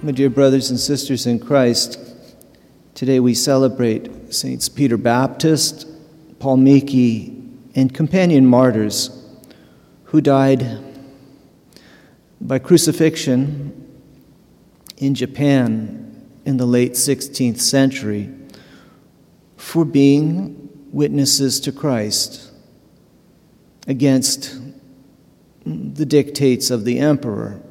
My dear brothers and sisters in Christ, today we celebrate Saints Peter Baptist, Paul Miki, and companion martyrs who died by crucifixion in Japan in the late 16th century for being witnesses to Christ against the dictates of the emperor.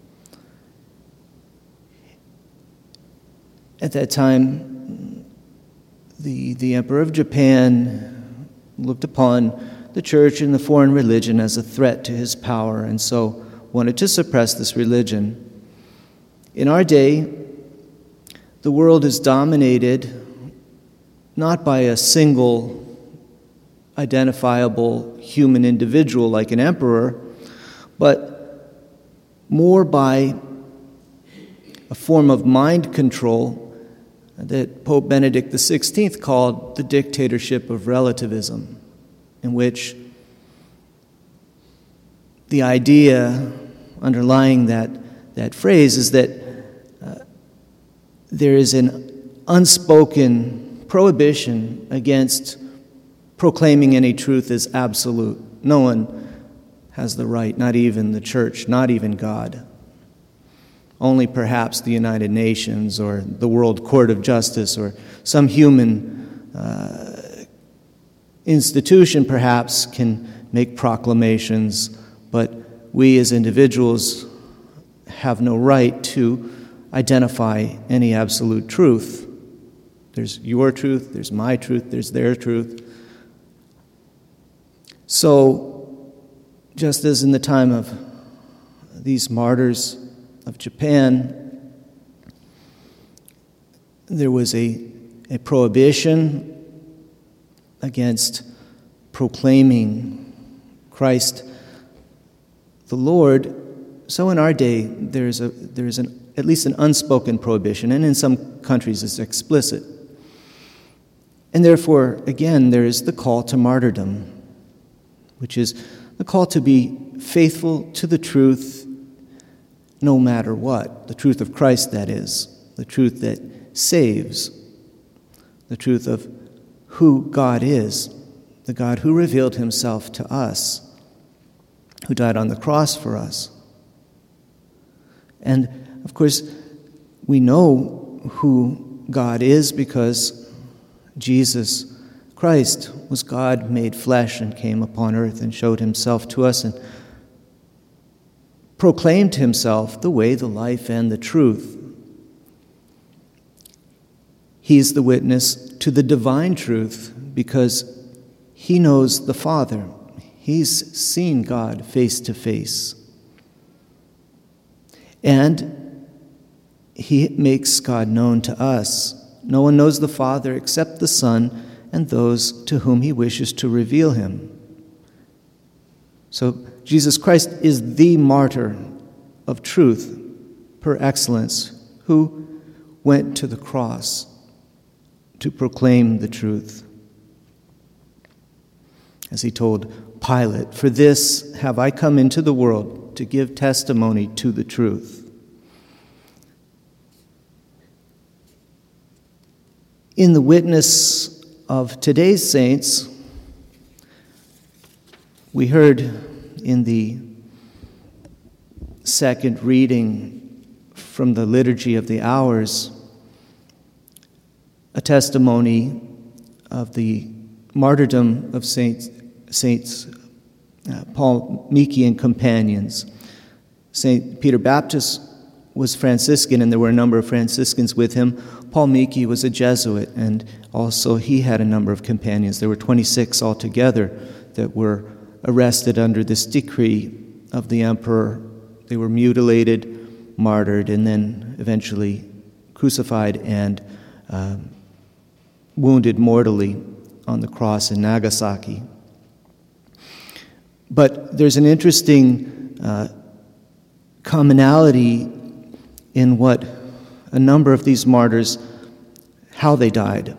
At that time, the emperor of Japan looked upon the church and the foreign religion as a threat to his power, and so wanted to suppress this religion. In our day, the world is dominated not by a single identifiable human individual like an emperor, but more by a form of mind control that Pope Benedict XVI called the dictatorship of relativism, in which the idea underlying that phrase is that there is an unspoken prohibition against proclaiming any truth as absolute. No one has the right, not even the church, not even God. Only perhaps the United Nations or the World Court of Justice or some human institution perhaps can make proclamations, but we as individuals have no right to identify any absolute truth. There's your truth, there's my truth, there's their truth. So, just as in the time of these martyrs of Japan, there was a prohibition against proclaiming Christ the Lord. So in our day, there's at least an unspoken prohibition, and in some countries it's explicit. And therefore, again, there is the call to martyrdom, which is the call to be faithful to the truth no matter what. The truth of Christ, that is. The truth that saves. The truth of who God is. The God who revealed himself to us. Who died on the cross for us. And, of course, we know who God is because Jesus Christ was God made flesh and came upon earth and showed himself to us and proclaimed himself the way, the life, and the truth. He is the witness to the divine truth because he knows the Father. He's seen God face to face. And he makes God known to us. No one knows the Father except the Son and those to whom he wishes to reveal him. So Jesus Christ is the martyr of truth per excellence, who went to the cross to proclaim the truth. As he told Pilate, "For this have I come into the world, to give testimony to the truth." In the witness of today's saints, we heard in the second reading from the Liturgy of the Hours a testimony of the martyrdom of Saints Paul Miki and companions. Saint Peter Baptist was Franciscan, and there were a number of Franciscans with him. Paul Miki was a Jesuit, and also he had a number of companions. There were 26 altogether that were arrested under this decree of the emperor. They were mutilated, martyred, and then eventually crucified and wounded mortally on the cross in Nagasaki. But there's an interesting commonality in what a number of these martyrs, how they died.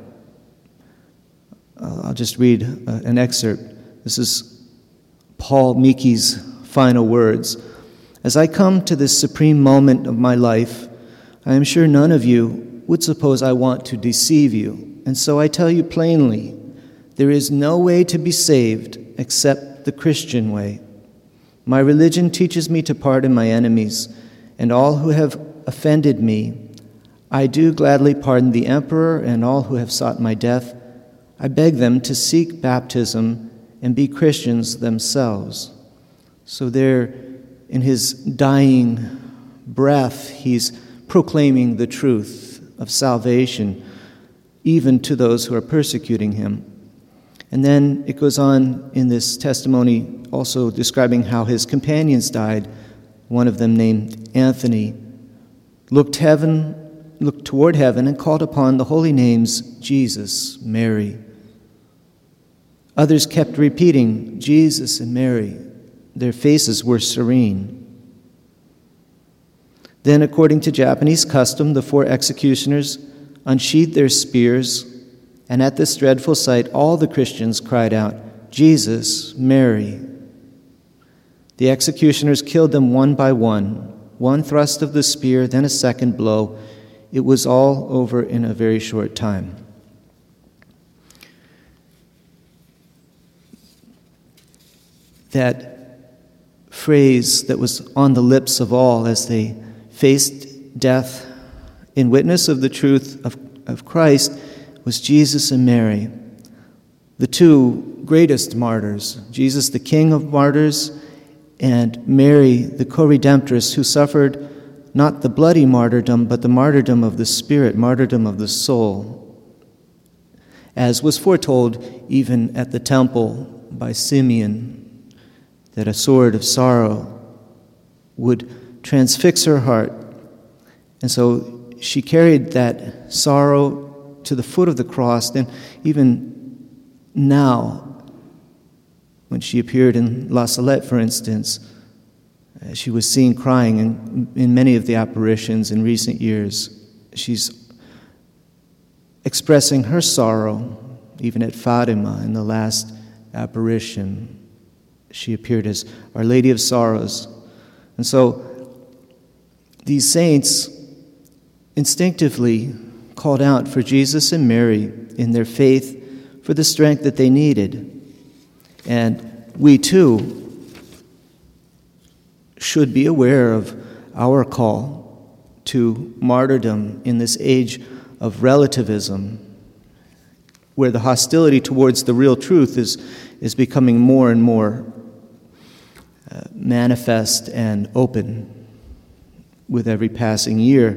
I'll just read an excerpt. This is Paul Miki's final words. "As I come to this supreme moment of my life, I am sure none of you would suppose I want to deceive you, and so I tell you plainly, there is no way to be saved except the Christian way. My religion teaches me to pardon my enemies, and all who have offended me. I do gladly pardon the emperor and all who have sought my death. I beg them to seek baptism and be Christians themselves. So there, in his dying breath, he's proclaiming the truth of salvation, even to those who are persecuting him. And then it goes on in this testimony also describing how his companions died. One of them, named Anthony, looked toward heaven and called upon the holy names Jesus, Mary. Others kept repeating, Jesus and Mary. Their faces were serene. Then, according to Japanese custom, the 4 executioners unsheathed their spears, and at this dreadful sight, all the Christians cried out, Jesus, Mary. The executioners killed them one by one thrust of the spear, then a second blow. It was all over in a very short time. That phrase that was on the lips of all as they faced death in witness of the truth of Christ was Jesus and Mary, the 2 greatest martyrs, Jesus the King of martyrs and Mary the co-redemptress who suffered not the bloody martyrdom but the martyrdom of the spirit, martyrdom of the soul, as was foretold even at the temple by Simeon, that a sword of sorrow would transfix her heart. And so she carried that sorrow to the foot of the cross. And even now, when she appeared in La Salette, for instance, she was seen crying in many of the apparitions in recent years. She's expressing her sorrow, even at Fatima in the last apparition. She appeared as Our Lady of Sorrows. And so these saints instinctively called out for Jesus and Mary in their faith for the strength that they needed. And we too should be aware of our call to martyrdom in this age of relativism, where the hostility towards the real truth is becoming more and more manifest and open with every passing year.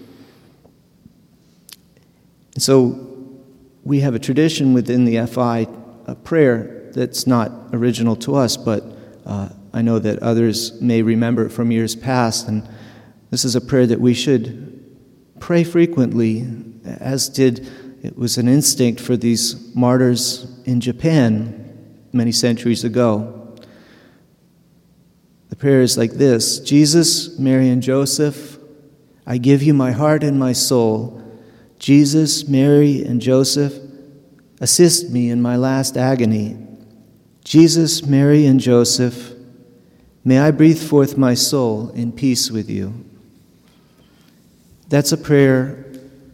And so we have a tradition within the FI, a prayer that's not original to us, but I know that others may remember it from years past, and this is a prayer that we should pray frequently, as it was an instinct for these martyrs in Japan many centuries ago. The prayer is like this: Jesus, Mary, and Joseph, I give you my heart and my soul. Jesus, Mary, and Joseph, assist me in my last agony. Jesus, Mary, and Joseph, may I breathe forth my soul in peace with you. That's a prayer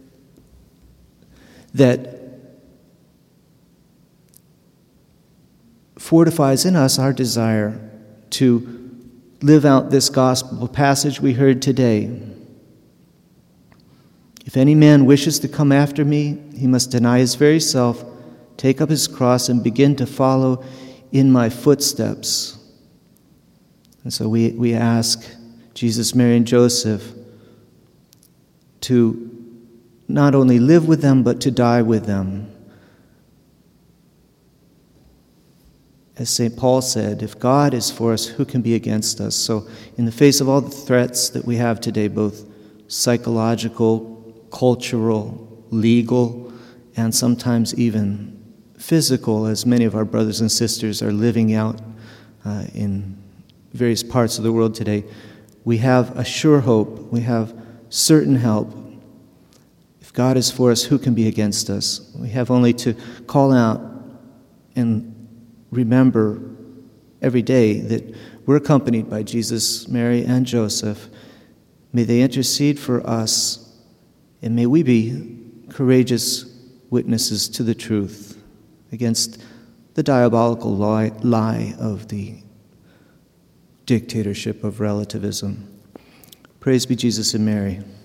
that fortifies in us our desire to live out this gospel passage we heard today. If any man wishes to come after me, he must deny his very self, take up his cross, and begin to follow in my footsteps. And so we ask Jesus, Mary, and Joseph to not only live with them, but to die with them. As St. Paul said, if God is for us, who can be against us? So in the face of all the threats that we have today, both psychological, cultural, legal, and sometimes even physical, as many of our brothers and sisters are living out in various parts of the world today, we have a sure hope, we have certain help. If God is for us, who can be against us? We have only to call out and remember every day that we're accompanied by Jesus, Mary, and Joseph, May they intercede for us, and may we be courageous witnesses to the truth against the diabolical lie of the dictatorship of relativism. Praise be Jesus and Mary.